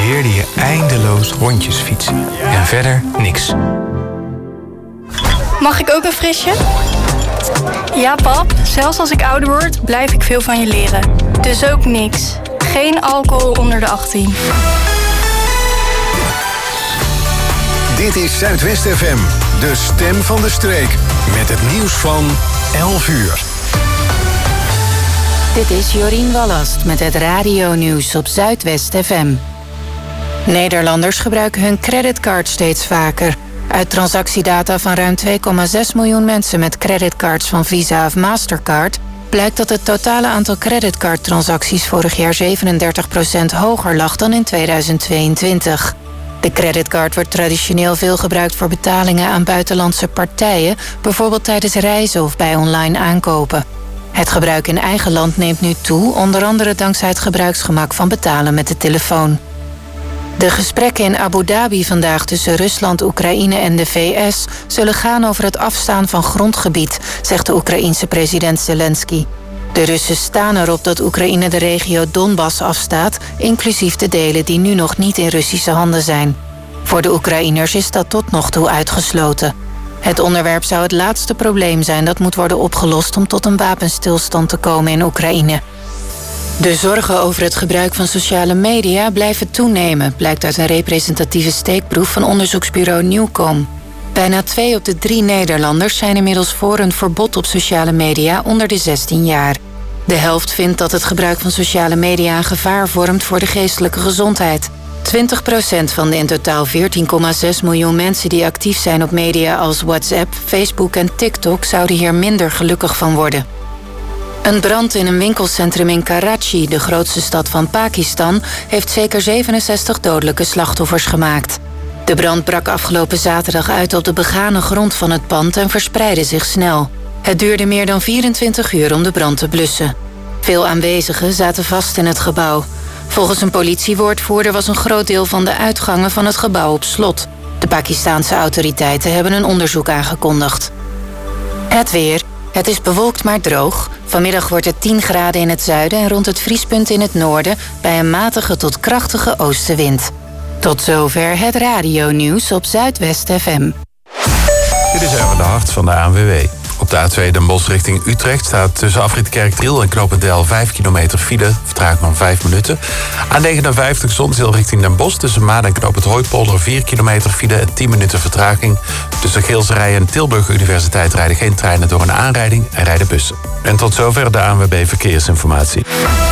leerde je eindeloos rondjes fietsen. En verder niks. Mag ik ook een frisje? Ja, pap. Zelfs als ik ouder word, blijf ik veel van je leren. Dus ook niks. Geen alcohol onder de 18. Dit is Zuidwest FM, de stem van de streek. Met het nieuws van 11 uur. Dit is Jorien Wallast met het radio-nieuws op Zuidwest FM. Nederlanders gebruiken hun creditcard steeds vaker. Uit transactiedata van ruim 2,6 miljoen mensen met creditcards van Visa of Mastercard blijkt dat het totale aantal creditcardtransacties vorig jaar 37% hoger lag dan in 2022. De creditcard wordt traditioneel veel gebruikt voor betalingen aan buitenlandse partijen, bijvoorbeeld tijdens reizen of bij online aankopen. Het gebruik in eigen land neemt nu toe, onder andere dankzij het gebruiksgemak van betalen met de telefoon. De gesprekken in Abu Dhabi vandaag tussen Rusland, Oekraïne en de VS zullen gaan over het afstaan van grondgebied, zegt de Oekraïense president Zelensky. De Russen staan erop dat Oekraïne de regio Donbass afstaat, inclusief de delen die nu nog niet in Russische handen zijn. Voor de Oekraïners is dat tot nog toe uitgesloten. Het onderwerp zou het laatste probleem zijn dat moet worden opgelost om tot een wapenstilstand te komen in Oekraïne. De zorgen over het gebruik van sociale media blijven toenemen, blijkt uit een representatieve steekproef van onderzoeksbureau Newcom. Bijna 2 op de 3 Nederlanders zijn inmiddels voor een verbod op sociale media onder de 16 jaar. De helft vindt dat het gebruik van sociale media een gevaar vormt voor de geestelijke gezondheid. 20% van de in totaal 14,6 miljoen mensen die actief zijn op media als WhatsApp, Facebook en TikTok zouden hier minder gelukkig van worden. Een brand in een winkelcentrum in Karachi, de grootste stad van Pakistan, heeft zeker 67 dodelijke slachtoffers gemaakt. De brand brak afgelopen zaterdag uit op de begane grond van het pand en verspreidde zich snel. Het duurde meer dan 24 uur om de brand te blussen. Veel aanwezigen zaten vast in het gebouw. Volgens een politiewoordvoerder was een groot deel van de uitgangen van het gebouw op slot. De Pakistaanse autoriteiten hebben een onderzoek aangekondigd. Het weer. Het is bewolkt maar droog. Vanmiddag wordt het 10 graden in het zuiden en rond het vriespunt in het noorden bij een matige tot krachtige oostenwind. Tot zover het radio-nieuws op Zuidwest FM. Dit is even de hart van de ANWB. Op de A2 Den Bosch richting Utrecht staat tussen afrit Kerkdriel en Knopendel 5 kilometer file, vertraging van 5 minuten. A59 Zonzeel richting Den Bosch tussen Maden en Knopend Hooipolder 4 kilometer file en 10 minuten vertraging. Tussen Geelserij en Tilburg Universiteit rijden geen treinen door een aanrijding en rijden bussen. En tot zover de ANWB Verkeersinformatie.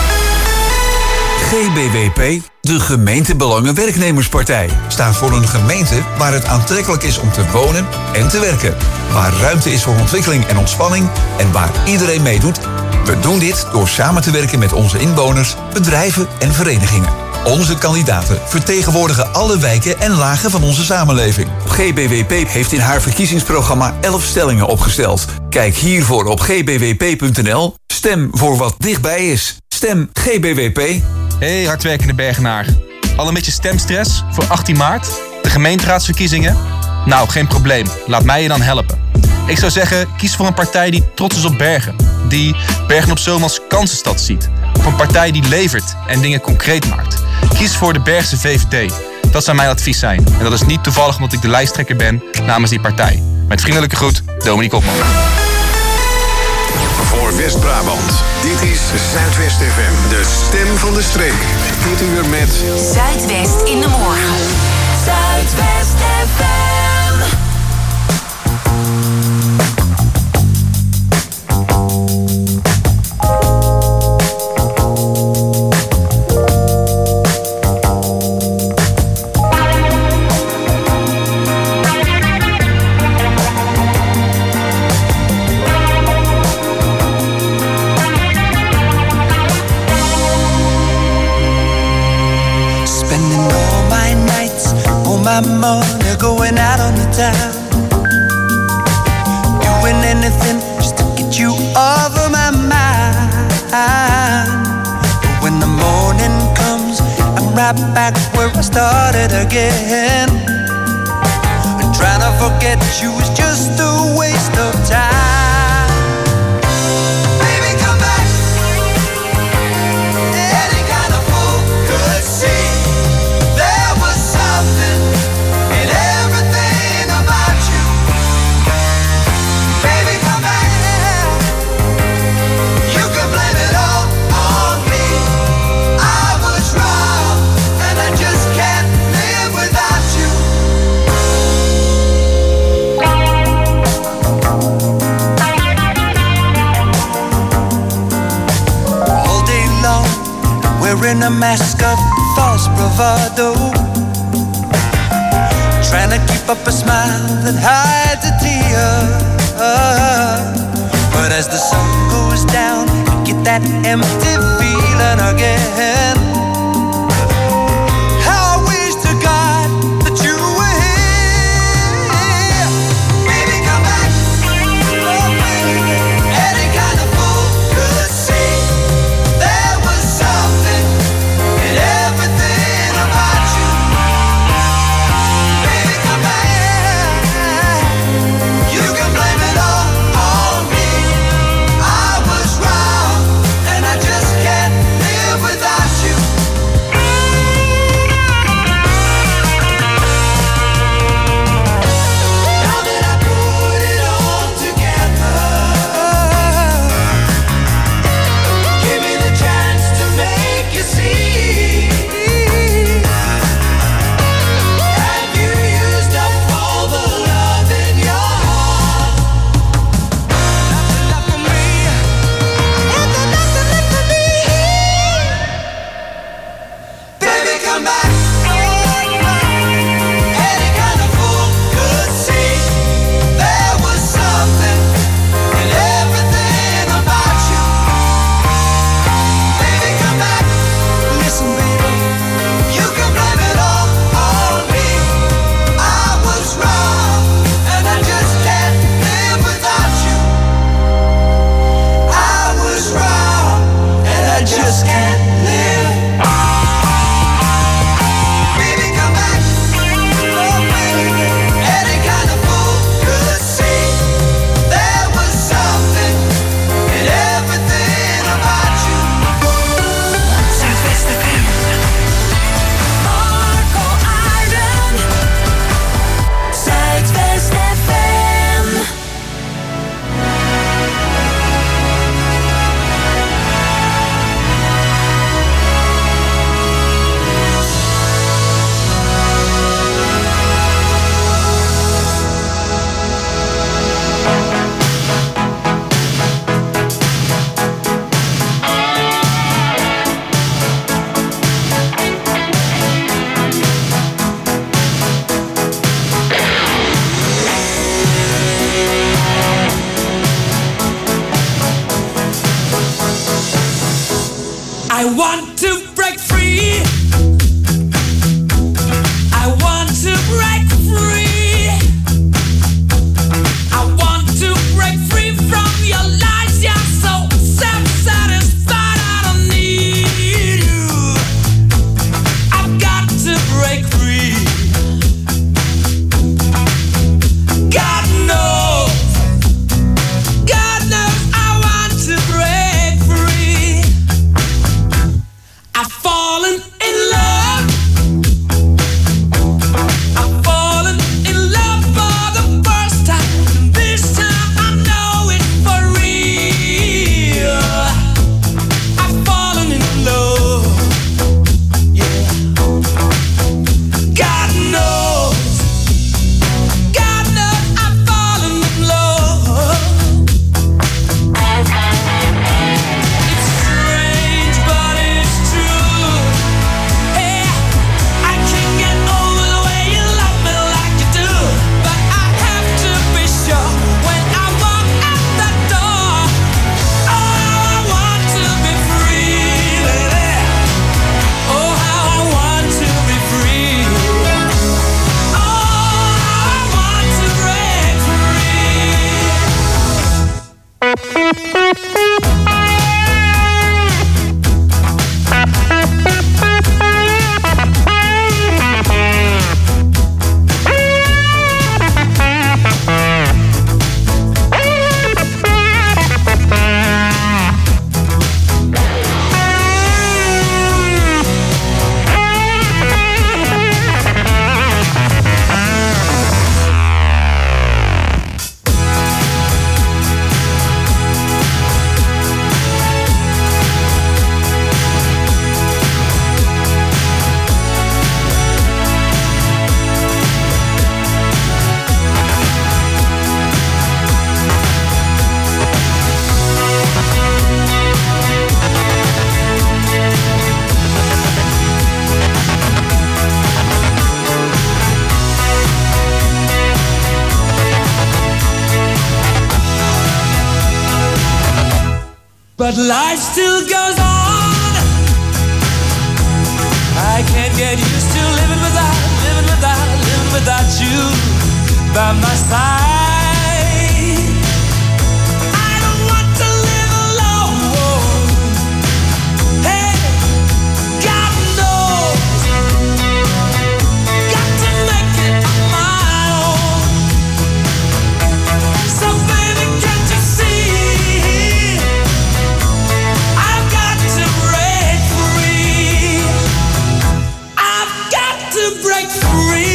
GBWP, de Gemeentebelangen-werknemerspartij, staat voor een gemeente waar het aantrekkelijk is om te wonen en te werken. Waar ruimte is voor ontwikkeling en ontspanning en waar iedereen meedoet. We doen dit door samen te werken met onze inwoners, bedrijven en verenigingen. Onze kandidaten vertegenwoordigen alle wijken en lagen van onze samenleving. GBWP heeft in haar verkiezingsprogramma 11 stellingen opgesteld. Kijk hiervoor op gbwp.nl. Stem voor wat dichtbij is. Stem GBWP. Hey hardwerkende Bergenaar. Al een beetje stemstress voor 18 maart? De gemeenteraadsverkiezingen? Nou, geen probleem. Laat mij je dan helpen. Ik zou zeggen, kies voor een partij die trots is op Bergen. Die Bergen op Zoom als kansenstad ziet. Of een partij die levert en dingen concreet maakt. Kies voor de Bergse VVD. Dat zou mijn advies zijn. En dat is niet toevallig omdat ik de lijsttrekker ben namens die partij. Met vriendelijke groet, Dominique Kopman. Voor West-Brabant, dit is Zuidwest FM, de stem van de streek. Dit uur met Zuidwest in de morgen. Zuidwest FM. My money going out on the town, doing anything just to get you off of my mind. But when the morning comes, I'm right back where I started again. And trying to forget you is just a waste of time. Any kind of fool could see that overdose. Trying to keep up a smile that hides a tear. But as the sun goes down, you get that empty feeling again. How I wish to God that you were here. Baby, come back. Oh, baby. Any kind of fool could see there was something in everything about you. Baby, come back. You can blame it all on me. I was wrong, and I just can't live without you. but life still goes on. I can't get used to living without you by my side. I don't want to live alone. Hey, God knows, got to make it on my own. So baby, can't you see, I've got to break free. I've got to break free.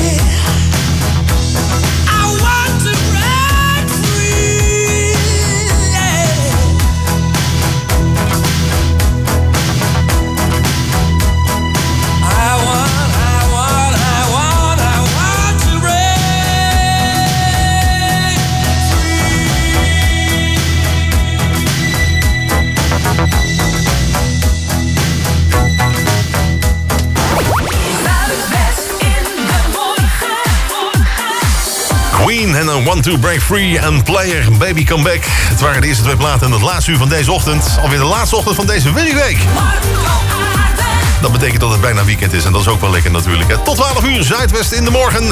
Queen en een 1-2 Break Free en Player Baby Come Back. Het waren de eerste twee platen in het laatste uur van deze ochtend. Alweer de laatste ochtend van deze werkweek. Dat betekent dat het bijna weekend is en dat is ook wel lekker natuurlijk. Hè. Tot 12 uur, Zuidwest in de morgen.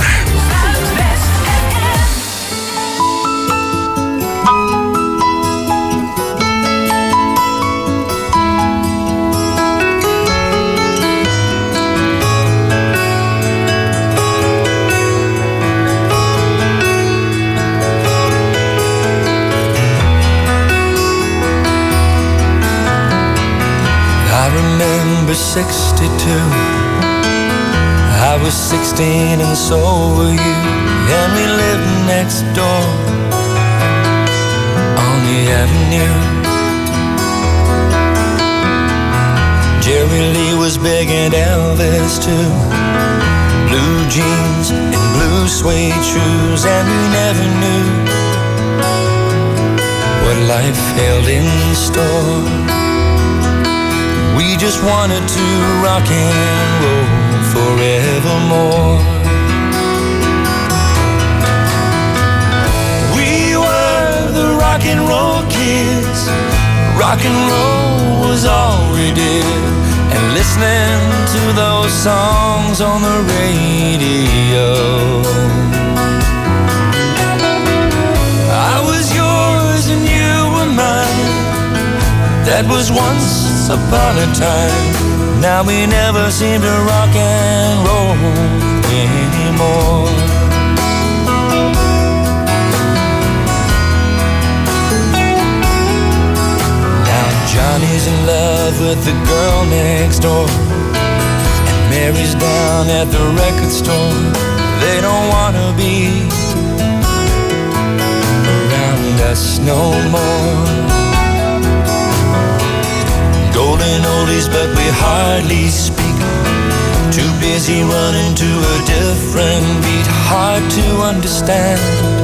Number 62. I was 16 and so were you, and we lived next door on the avenue. Jerry Lee was big and Elvis too. Blue jeans and blue suede shoes, and we never knew what life held in store. We just wanted to rock and roll forevermore. We were the rock and roll kids. Rock and roll was all we did. And listening to those songs on the radio. I was yours and you were mine. That was once upon a time. Now we never seem to rock and roll anymore. Now Johnny's in love with the girl next door, and Mary's down at the record store. They don't wanna be around us no more. Golden oldies, but we hardly speak. Too busy running to a different beat. Hard to understand.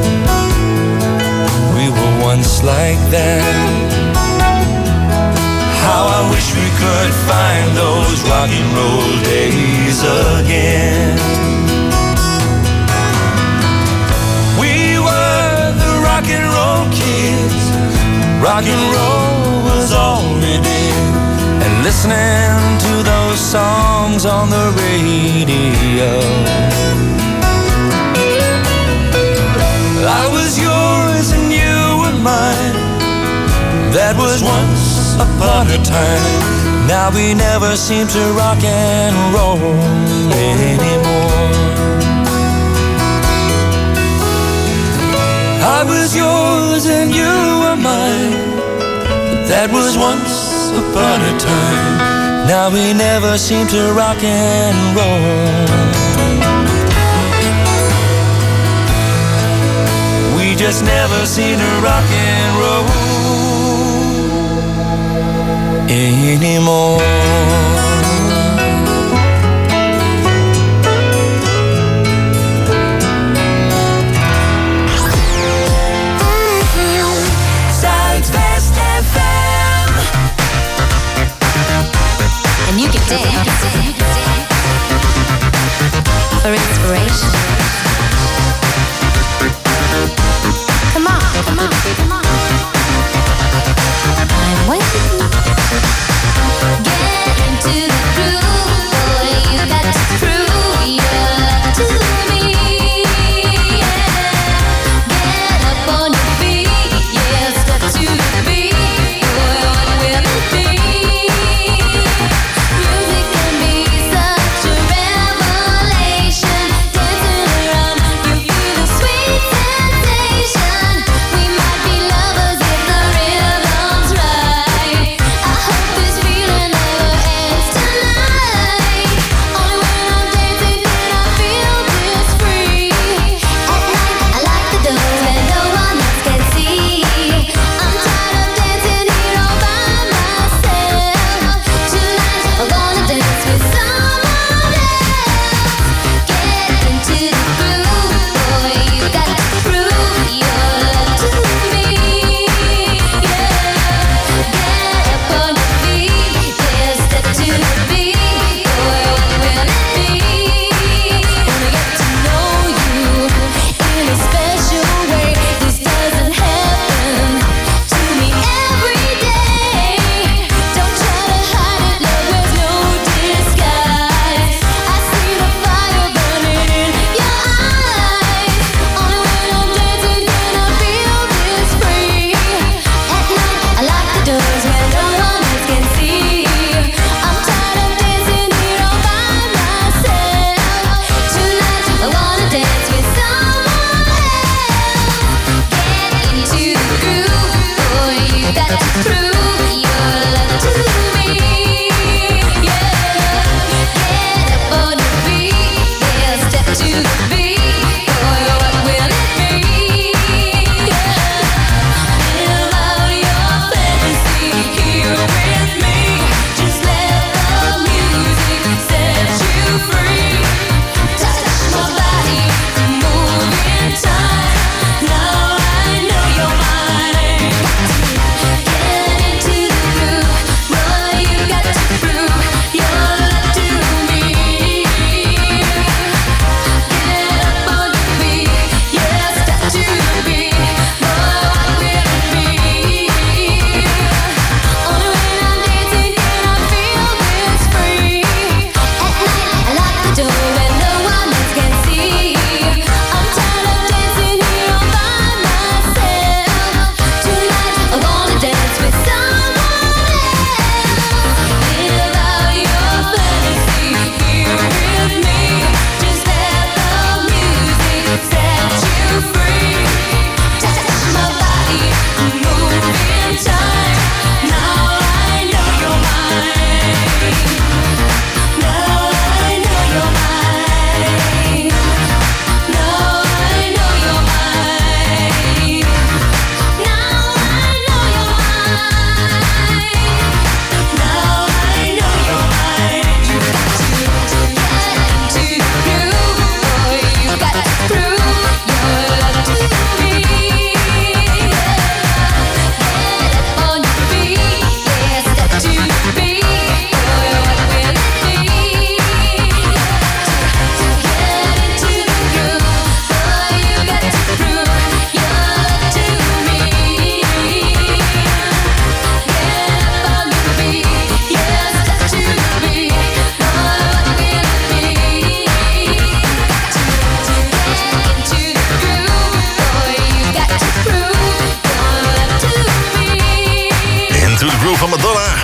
We were once like that. How I wish we could find those rock and roll days again. We were the rock and roll kids. Rock and roll was all we did. And listening to those songs on the radio. I was yours and you were mine. That was once upon a time. Now we never seem to rock and roll anymore. I was yours and you were mine. That was once upon a time. Now we never seem to rock and roll. We just never seem to rock and roll anymore. And you can dance for inspiration. Come on, come on, come on. I'm waiting.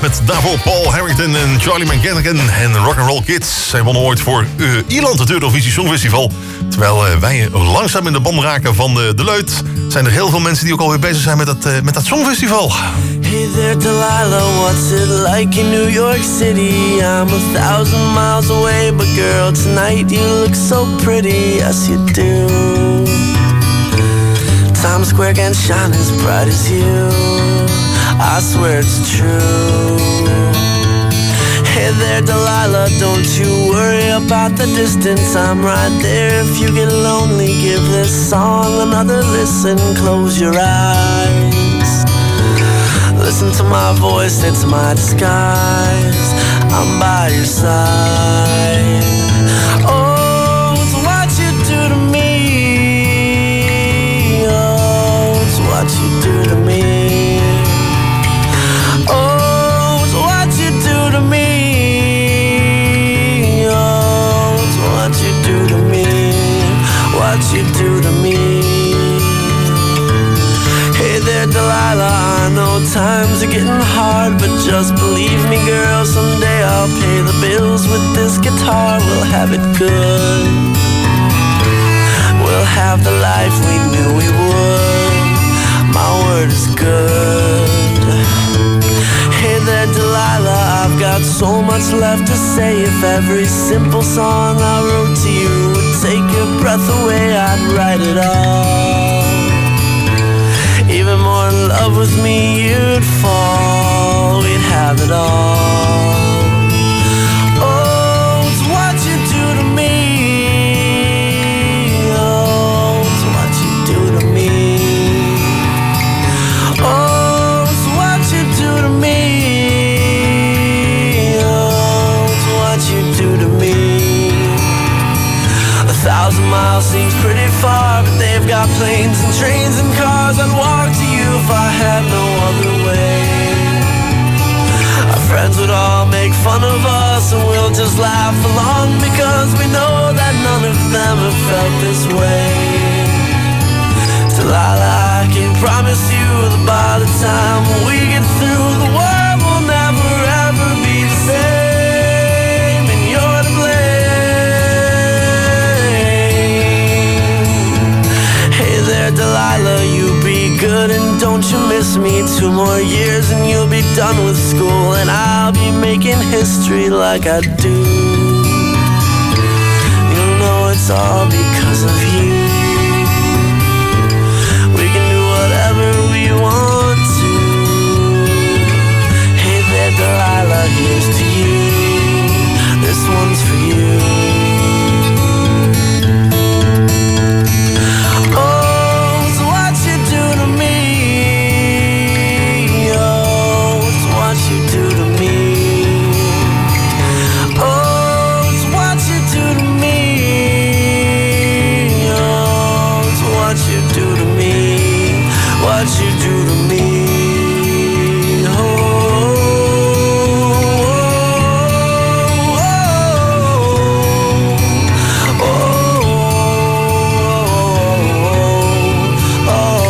met daarvoor Paul Harrington en Charlie McGannigan en Rock'n'Roll Kids. Zij wonnen ooit voor Ierland het Eurovisie Songfestival. Terwijl wij langzaam in de band raken van de Leut, zijn er heel veel mensen die ook alweer bezig zijn met dat Songfestival. Hey there Delilah, what's it like in New York City? I'm 1,000 miles away, but girl, tonight you look so pretty, yes you do. Times Square can't shine as bright as you, I swear it's true. Hey there Delilah, don't you worry about the distance, I'm right there. If you get lonely, give this song another listen, close your eyes. Listen to my voice, it's my disguise, I'm by your side. Oh, it's what you do to me, oh, it's what you do to me. Oh, it's what you do to me, oh, it's what you do to me, what you do to me. Hey there Delilah, I know times are getting hard, but just believe me girl, someday I'll pay the bills with this guitar. We'll have it good, we'll have the life we knew we would, my word is good. Hey there Delilah, I've got so much left to say. If every simple song I wrote to you would take your breath away, I'd write it all. Even more in love with me you'd fall, we'd have it all. Oh, it's what you do to me, oh, it's what you do to me. Oh, it's what you do to me, oh, it's what you do to me. 1,000 miles seems pretty far, but they've got planes and trains and cars. I'd walk to you if I had no other way. Our friends would all make fun of us, and we'll just laugh along, because we know that none of them have felt this way. Delilah, I can promise you that by the time we get through, the world will never ever be the same, and you're to blame. Hey there Delilah, you be good and don't you miss me. 2 more years and you'll be done with school, and I'll be making history like I do. You know it's all because of you. We can do whatever we want to. Hey there Delilah, here's to you, this one's for you. What you do to me, oh, oh, oh, oh,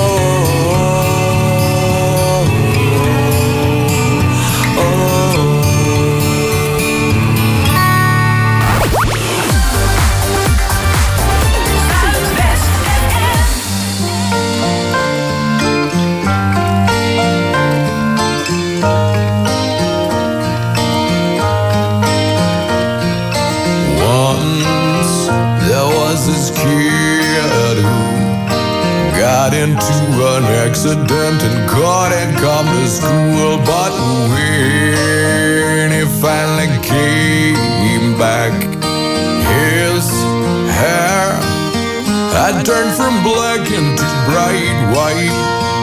into an accident and couldn't come to school, but when he finally came back, his hair had turned from black into bright white.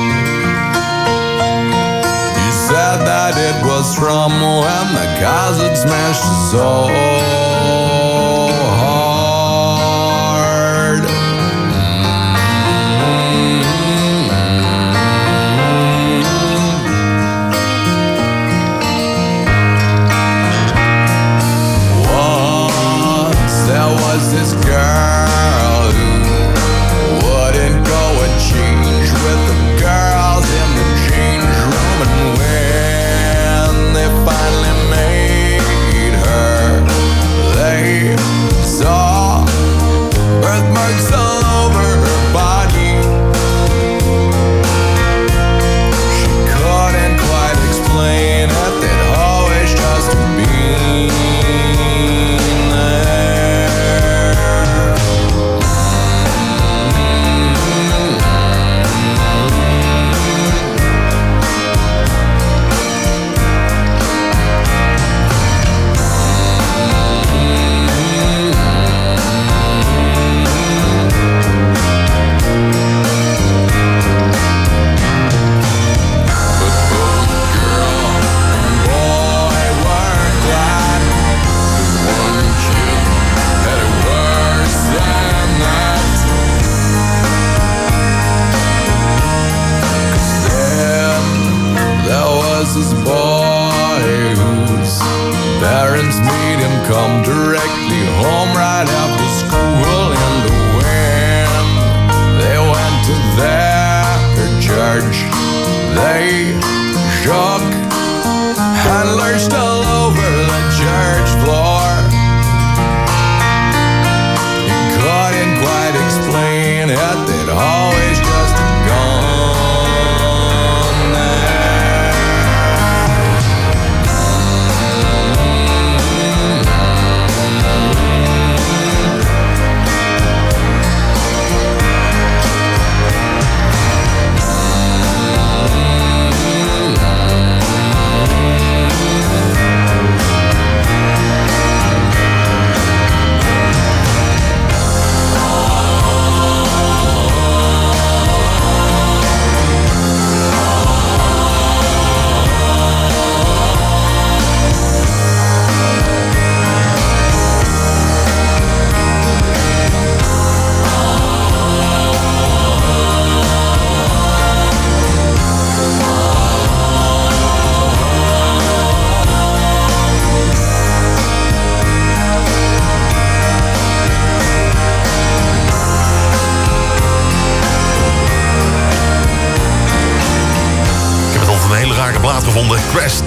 He said that it was from when the cars had smashed his soul. This girl who wouldn't go and change with the girls in the change room, and when they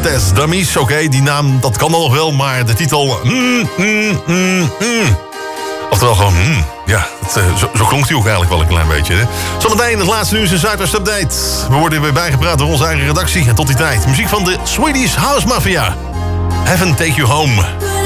Test Dummies. Oké, die naam, dat kan dan nog wel, maar de titel... Oftewel gewoon, ja, zo klonk hij ook eigenlijk wel een klein beetje. Hè? Zometeen het laatste nieuws in Zuidwest Update. We worden weer bijgepraat door onze eigen redactie. En tot die tijd, muziek van de Swedish House Mafia. Heaven Take You Home.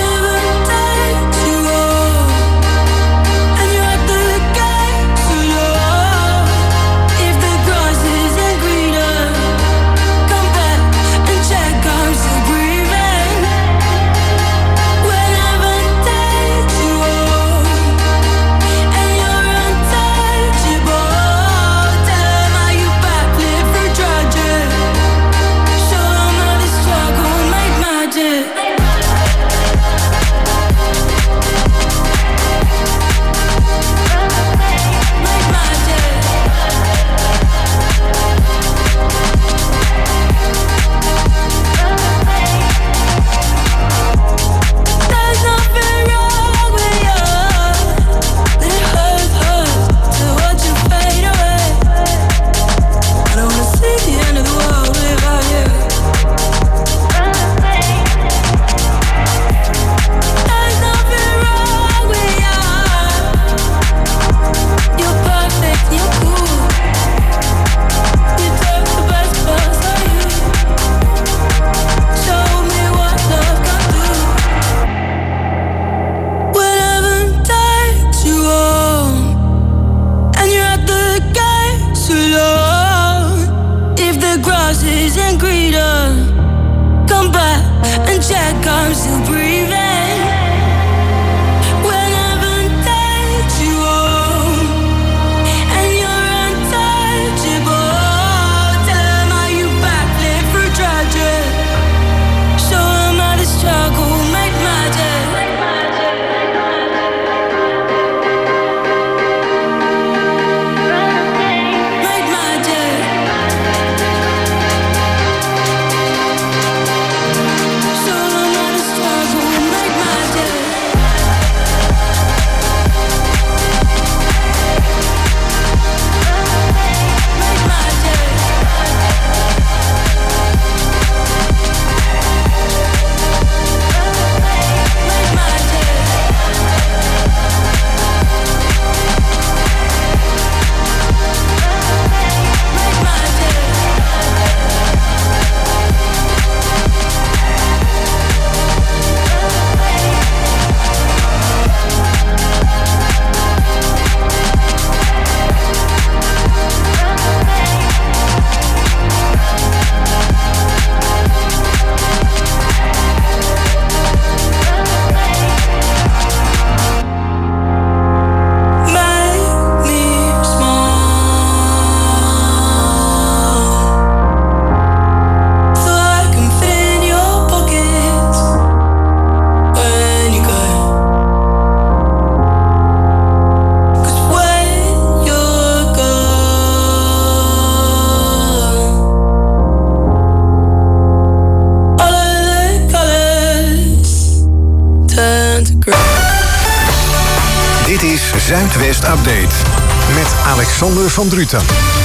Dit is Zuidwest Update met Alexander van Druten.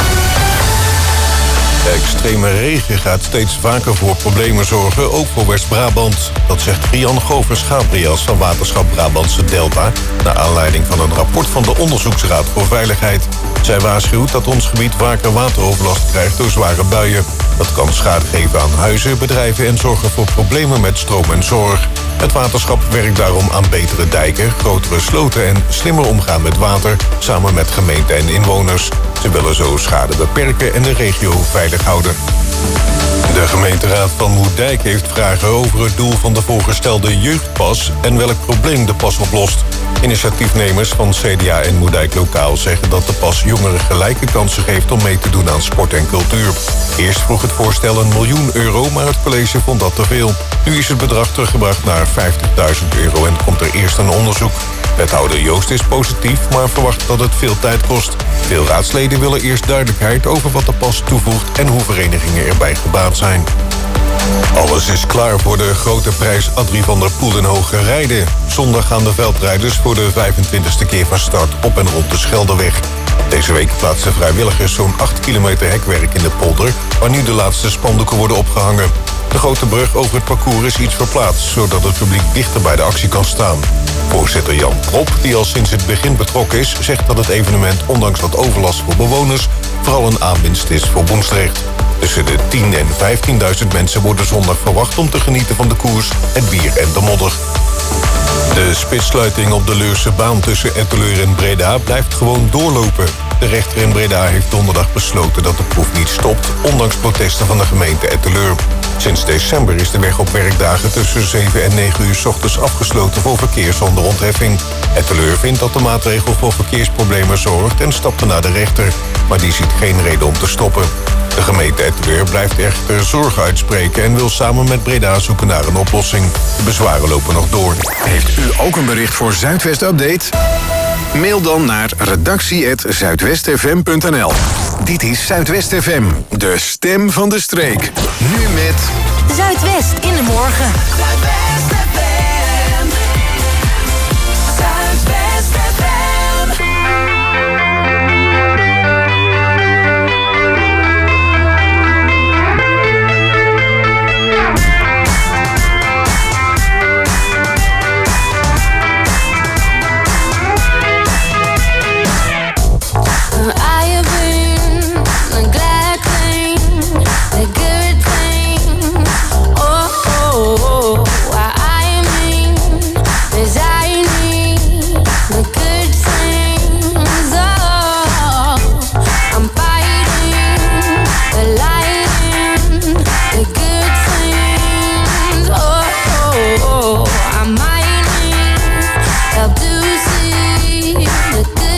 Extreme regen gaat steeds vaker voor problemen zorgen, ook voor West-Brabant. Dat zegt Rian Govers-Gabriels van Waterschap Brabantse Delta, naar aanleiding van een rapport van de Onderzoeksraad voor Veiligheid. Zij waarschuwt dat ons gebied vaker wateroverlast krijgt door zware buien. Dat kan schade geven aan huizen, bedrijven en zorgen voor problemen met stroom en zorg. Het waterschap werkt daarom aan betere dijken, grotere sloten en slimmer omgaan met water, samen met gemeente en inwoners. Ze willen zo schade beperken en de regio veilig houden. De gemeenteraad van Moerdijk heeft vragen over het doel van de voorgestelde jeugdpas en welk probleem de pas oplost. Initiatiefnemers van CDA en Moerdijk Lokaal zeggen dat de pas jongeren gelijke kansen geeft om mee te doen aan sport en cultuur. Eerst vroeg het voorstel €1 miljoen, maar het college vond dat te veel. Nu is het bedrag teruggebracht naar €50.000 en komt er eerst een onderzoek. Wethouder Joost is positief, maar verwacht dat het veel tijd kost. Veel raadsleden willen eerst duidelijkheid over wat de pas toevoegt en hoe verenigingen erbij gebaat zijn. Alles is klaar voor de grote prijs Adrie van der Poel in Hoge Rijden. Zondag gaan de veldrijders voor de 25e keer van start op en rond de Scheldeweg. Deze week plaatsen vrijwilligers zo'n 8 kilometer hekwerk in de polder, waar nu de laatste spandoeken worden opgehangen. De grote brug over het parcours is iets verplaatst, zodat het publiek dichter bij de actie kan staan. Voorzitter Jan Prop, die al sinds het begin betrokken is, zegt dat het evenement, ondanks wat overlast voor bewoners, vooral een aanwinst is voor Woensdrecht. Tussen de 10.000 en 15.000 mensen worden zondag verwacht om te genieten van de koers, het bier en de modder. De spitssluiting op de Leurse baan tussen Etteleur en Breda blijft gewoon doorlopen. De rechter in Breda heeft donderdag besloten dat de proef niet stopt, ondanks protesten van de gemeente Etteleur. Sinds december is de weg op werkdagen tussen 7 en 9 uur 's ochtends afgesloten voor verkeer zonder ontheffing. Etteleur vindt dat de maatregel voor verkeersproblemen zorgt en stapte naar de rechter, maar die ziet geen reden om te stoppen. De gemeente Etteleur blijft echter zorgen uitspreken en wil samen met Breda zoeken naar een oplossing. De bezwaren lopen nog door. Heeft u ook een bericht voor Zuidwest Update? Mail dan naar redactie@zuidwestfm.nl. Dit is Zuidwest FM, de stem van de streek. Nu met Zuidwest in de morgen. Zuidwest FM. Zuidwest FM. I have been a glad thing, a good thing. Oh, oh, oh. What I mean is I need the good things. Oh, I'm fighting the lighting, the good things. Oh, oh, oh. I might need help to see the good things.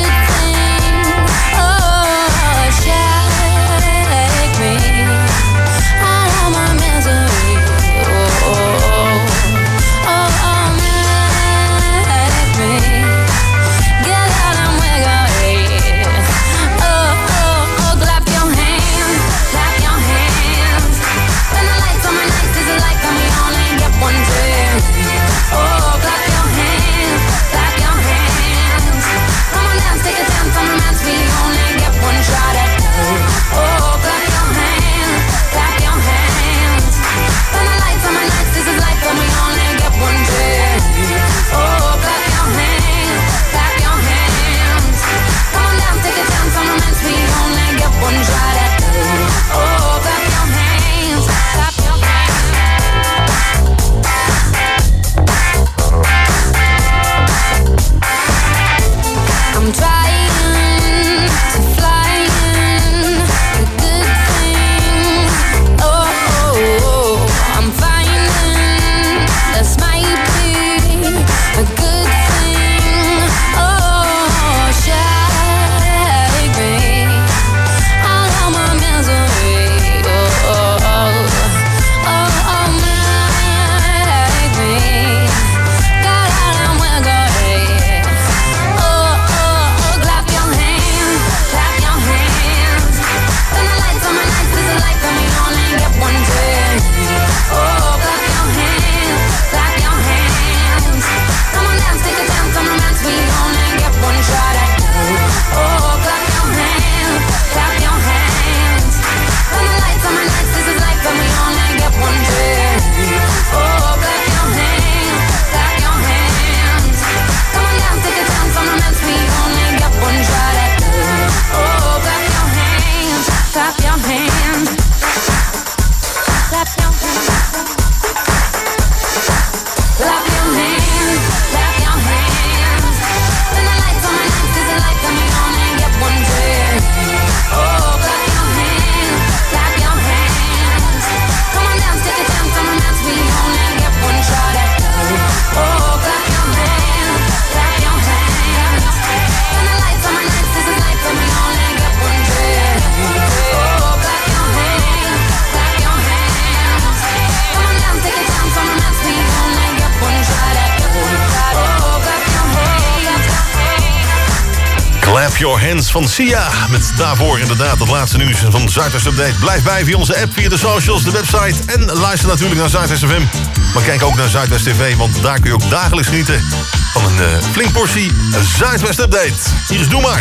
Clap Your Hands van Sia. Met daarvoor inderdaad het laatste nieuws van Zuidwest Update. Blijf bij via onze app, via de socials, de website. En luister natuurlijk naar Zuidwest FM. Maar kijk ook naar Zuidwest TV, want daar kun je ook dagelijks genieten van een flink portie Zuidwest Update. Hier is Doe Maar.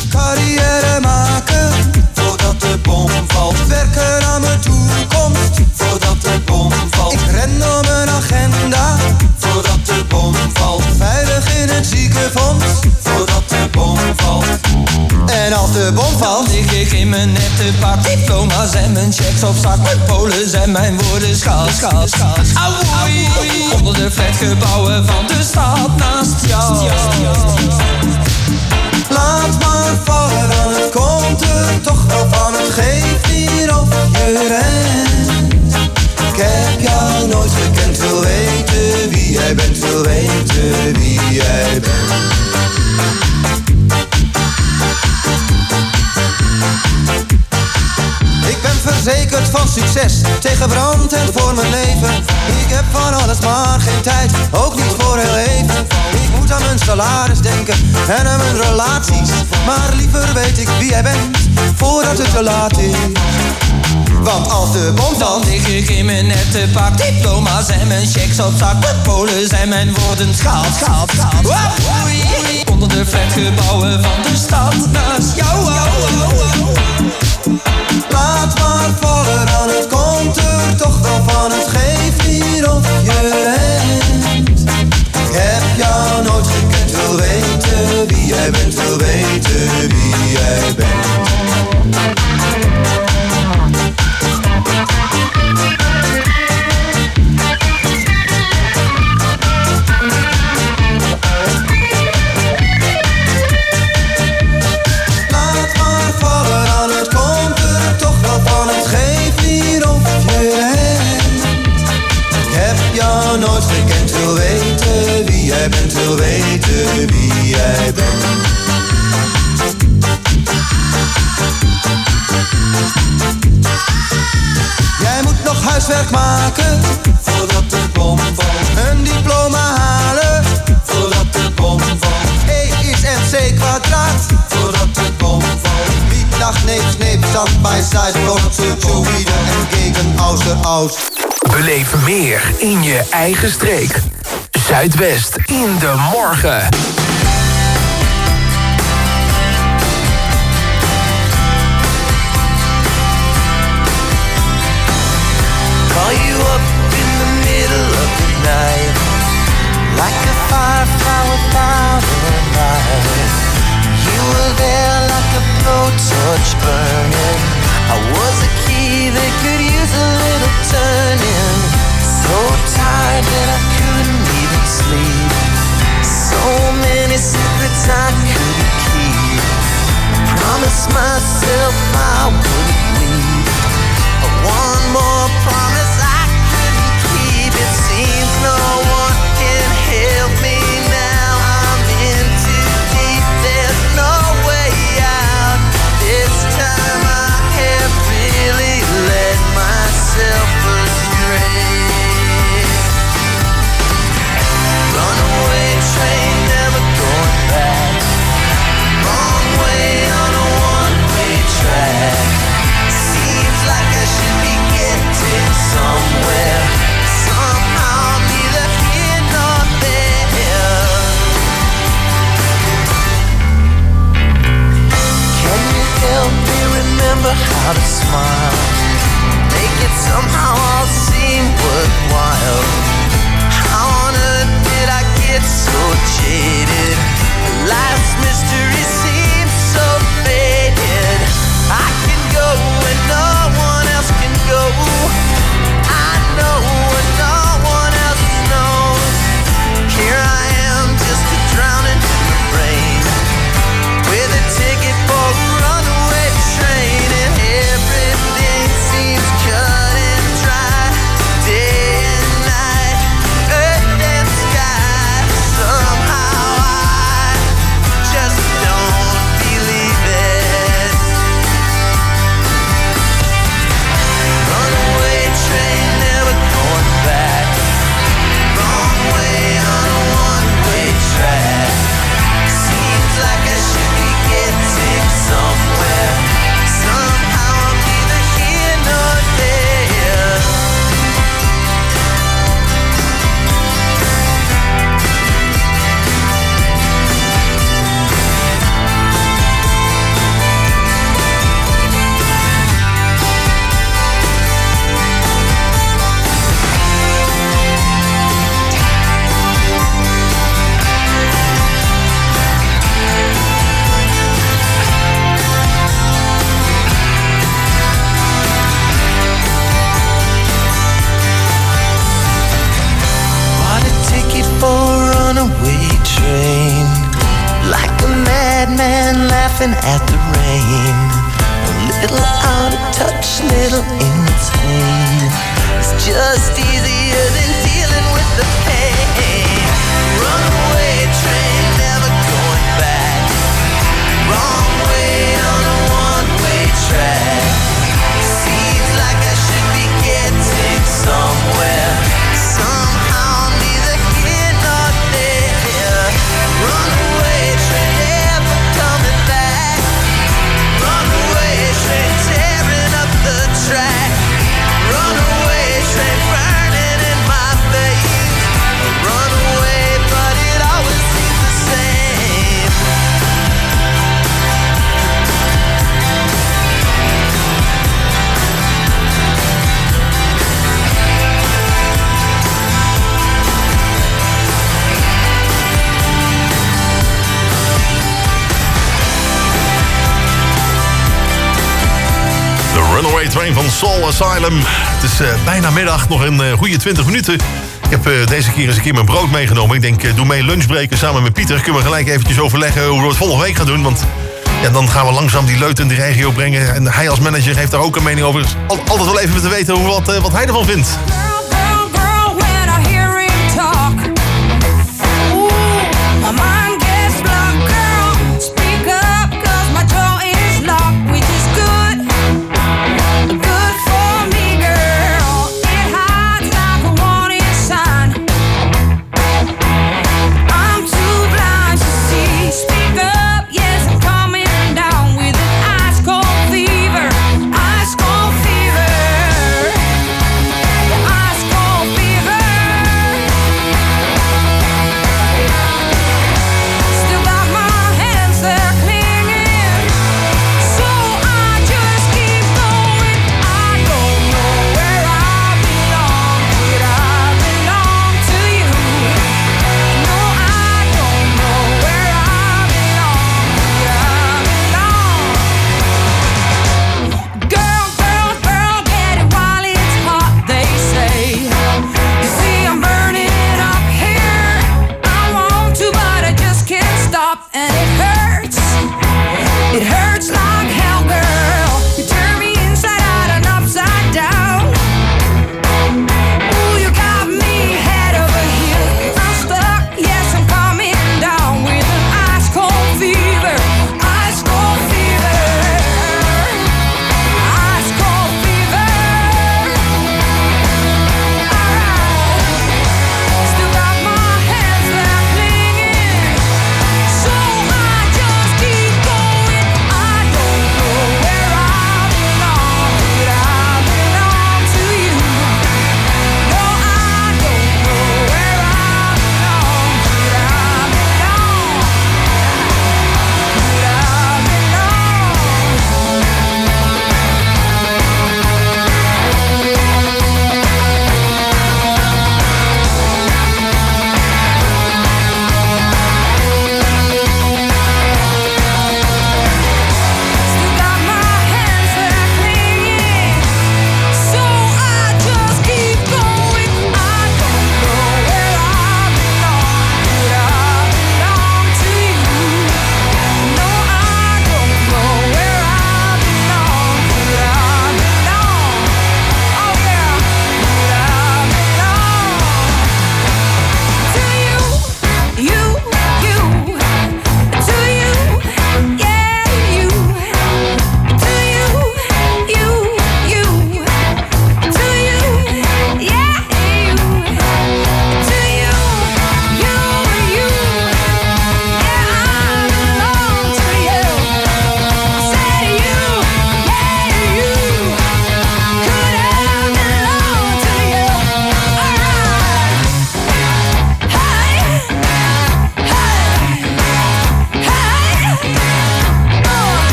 Carrière maken, voordat de bom valt. Werken aan mijn toekomst, voordat de bom ren door mijn agenda, voordat de bom valt. Veilig in het ziekenfonds, voordat de bom valt. En als de bom valt, dan lig ik in mijn nette pak. Diploma's en mijn checks op zak. Mijn polen zijn mijn woorden schaal. Auwoei, onder de flatgebouwen van de stad naast jou. Laat maar vallen, dan het komt er toch wel van. Het geeft hier of je rent. Ik heb jou nooit gekend, wil weten wie jij bent. Wil weten wie jij bent. Ik ben verzekerd van succes, tegen brand en voor mijn leven. Ik heb van alles maar geen tijd, ook niet voor heel even. Ik moet aan mijn salaris denken en aan mijn relaties. Maar liever weet ik wie jij bent, voordat het te laat is. Want als de bom valt, dan lig ik in mijn nette pak. Diploma's en mijn checks op zak. Mijn polen zijn mijn woorden schaal. Onder de flatgebouwen van de stad naast jou. Laat maar vallen, dan het komt er toch wel van. Het geeft hier of je rent. Ik heb jou nooit gekend, wil weten wie jij bent. Wil weten wie jij bent. Nooit gekend, wil weten wie jij bent, wil weten wie jij bent. Jij moet nog huiswerk maken, voordat de bom valt. Een diploma halen, voordat de bom valt. E is MC kwadraat, voordat de bom valt. Miet, nacht, neep, stand bij side, blok, zo wieder en gegen außer aus. Beleef meer in je eigen streek. Zuidwest in de morgen. Call you up in the middle of the night, like a firefly without a light. You were there like a blowtorch burning. I was a key that could use a little turning. So tired that I couldn't even sleep. So many secrets I couldn't keep. I promised myself I wouldn't leave. But one more promise I couldn't keep. It seems no one can help me now. I'm in too deep, there's no way out. This time I have really led myself astray. Runaway train, never going back. Wrong way on a one-way track. Seems like I should be getting somewhere. Somehow neither here nor there. Can you help me remember how to smile? Make it somehow all seem worthwhile. How on earth did I get so jaded? Life's mystery seems so faded. I can go where no one else can go. I know what no one else knows. Here I am, just a drowning in the rain, with a ticket for a runaway train, and everything seems cut and dry. laughing at the rain. A little out of touch, little insane. It's just easier than dealing with the pain. Runaway train, never going back. Wrong way on a one-way track. Seems like I should be getting somewhere. Somehow neither here nor there. Runaway train, never coming back. Runaway train, tearing up the track. Runaway train, burning in my veins. Runaway, but it always seems the same. De Runaway Train van Soul Asylum. Het is bijna middag, nog een goede 20 minuten. Ik heb deze keer eens een keer mijn brood meegenomen. Ik denk, doe mee lunchbreken samen met Pieter. Kunnen we gelijk eventjes overleggen hoe we het volgende week gaan doen. Want ja, dan gaan we langzaam die leut in de regio brengen. En hij als manager heeft daar ook een mening over. Dus altijd wel even te weten wat hij ervan vindt.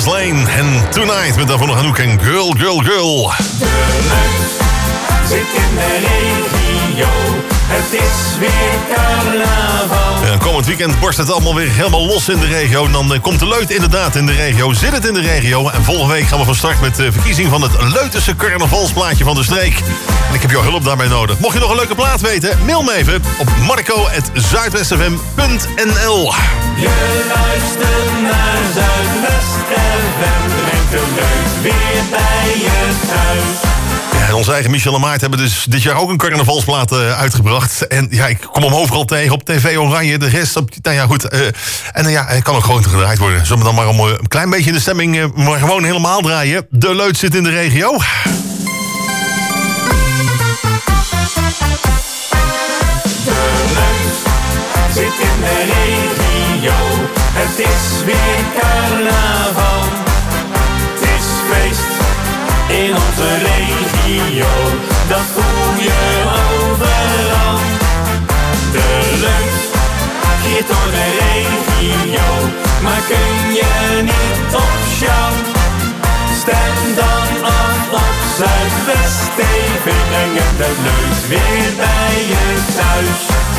Lover's Lane en Tonight met daarvan nog Anouk en Girl, Girl, Girl. De leuk zit in de regio, het is weer carnaval. Ja, komend weekend borst het allemaal weer helemaal los in de regio. En dan komt de Leut inderdaad in de regio, zit het in de regio. En volgende week gaan we van start met de verkiezing van het Leutense carnavalsplaatje van de streek. En ik heb jouw hulp daarbij nodig. Mocht je nog een leuke plaat weten, mail me even op marco@zuidwestfm.nl. Je luistert naar Zuidwest FM, brengt de leuk weer bij je thuis. Ja, en onze eigen Michel en Maart hebben dus dit jaar ook een carnavalsplaat uitgebracht. En ja, ik kom hem overal tegen op TV Oranje, de rest op... Nou ja, goed. En ja, hij kan ook gewoon gedraaid worden. Zullen we dan maar om een klein beetje in de stemming maar gewoon helemaal draaien. De Leut zit in de regio. De Leut zit in de regio, het is weer carnaval. Het is feest in onze regio, dat voel je overal. De Leut giert door de regio, maar kun je niet op show? Stem dan af op Zuidwest TV, brengen de Leut weer bij je thuis.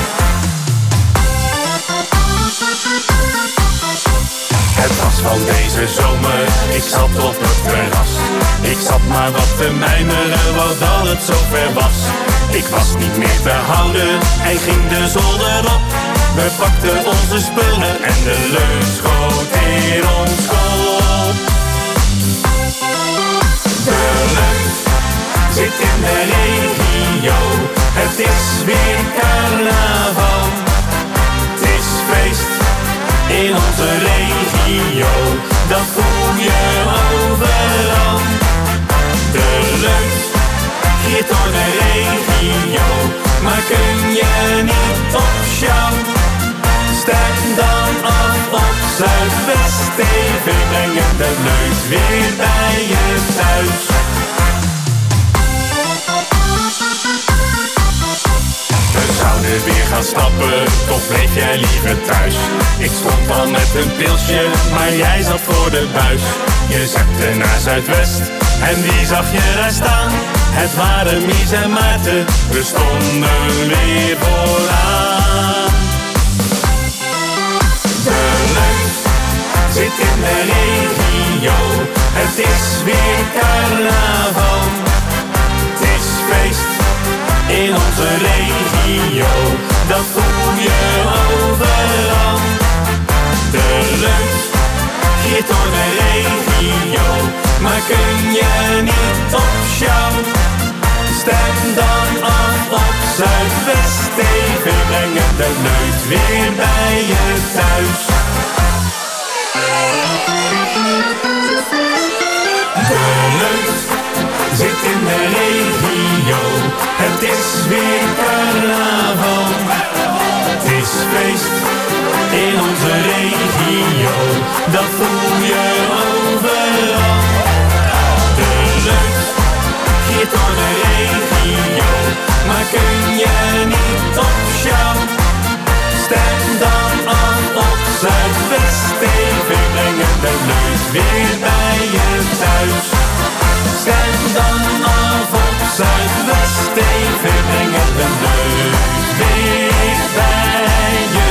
Het was van deze zomer, ik zat op het terras. Ik zat maar wat te mijmeren, wat dat het zover was. Ik was niet meer te houden en ging de zolder op. We pakten onze spullen en de Leut schoot in ons kop. De Leut zit in de regio, het is weer carnaval. Het is feest in onze regio, dat voel je overal. De Leut giert door de regio, maar kun je niet op show? Stem dan af op Zuidwest TV, brengen de Leut weer bij je thuis. We zouden weer gaan stappen, toch bleef jij liever thuis. Ik stond al met een pilsje, maar jij zat voor de buis. Je zette naar Zuidwest, en wie zag je daar staan? Het waren Mies en Maarten, we stonden weer vooraan. De Leut zit in de regio, het is weer carnaval. Het is feest in onze regio, dat voel je overal. De Leut giert door de regio, maar kun je niet op show? Stem dan af op Zuidwest TV, brengen de Leut weer bij je thuis. De Leut zit in de regio, het is weer carnaval. Het is feest in onze regio, dat voel je overal. De Leut giert door de regio, maar kun je niet op show? Stem dan af op Zuidwest TV, brengen de Leut weer bij je thuis. Stem dan af op Zuidwest TV, brengen de Leut weer bij je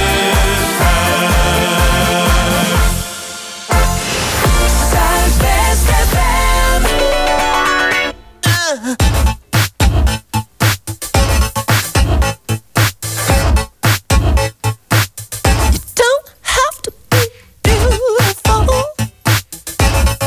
thuis. Zuidwest FM. You don't have to be beautiful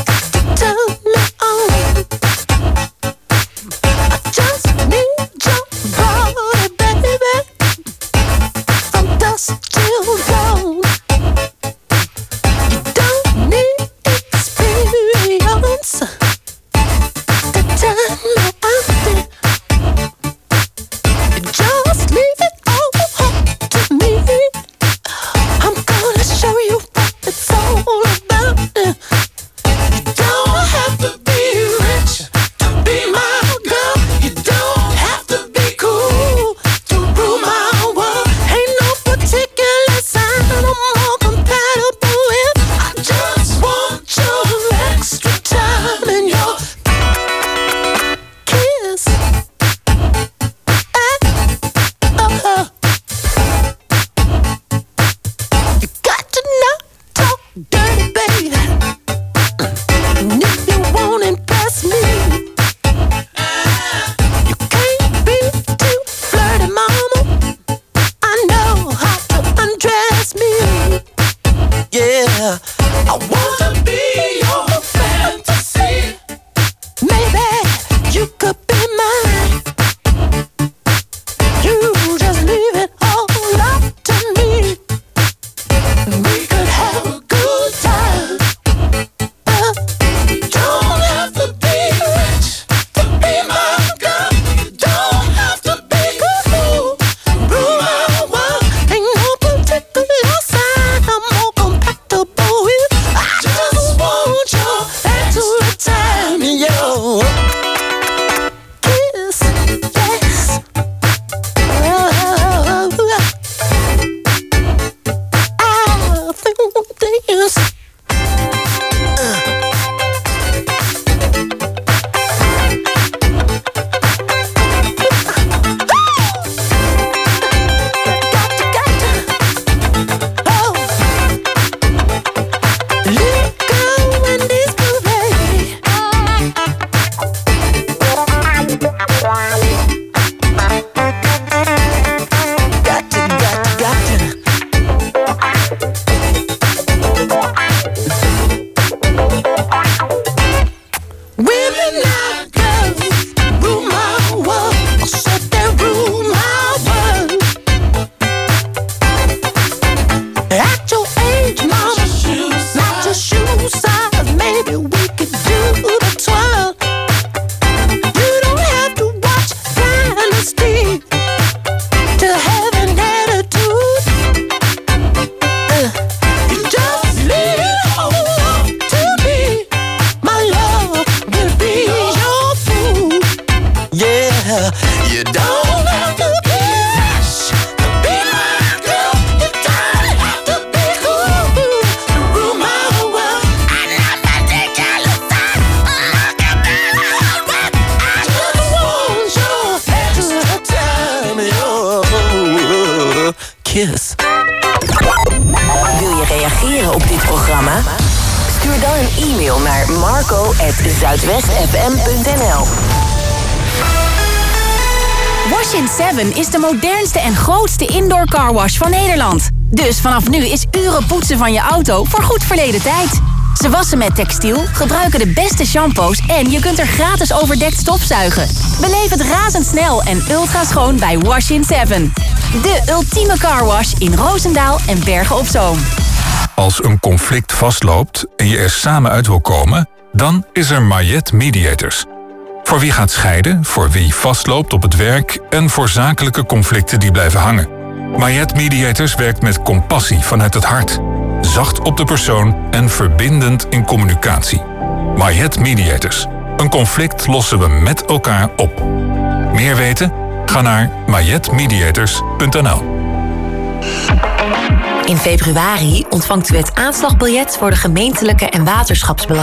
reageren op dit programma? Stuur dan een e-mail naar marco@zuidwestfm.nl. Wash in 7 is de modernste en grootste indoor carwash van Nederland. Dus vanaf nu is uren poetsen van je auto voor goed verleden tijd. Ze wassen met textiel, gebruiken de beste shampoos en je kunt er gratis overdekt stofzuigen. Beleef het razendsnel en ultra schoon bij Wash in 7. De ultieme carwash in Roosendaal en Bergen op Zoom. Als een conflict vastloopt en je er samen uit wil komen, dan is er Mayet Mediators. Voor wie gaat scheiden, voor wie vastloopt op het werk en voor zakelijke conflicten die blijven hangen. Mayet Mediators werkt met compassie vanuit het hart. Zacht op de persoon en verbindend in communicatie. Mayet Mediators. Een conflict lossen we met elkaar op. Meer weten? Ga naar mayetmediators.nl. In februari ontvangt u het aanslagbiljet voor de gemeentelijke en waterschapsbelasting.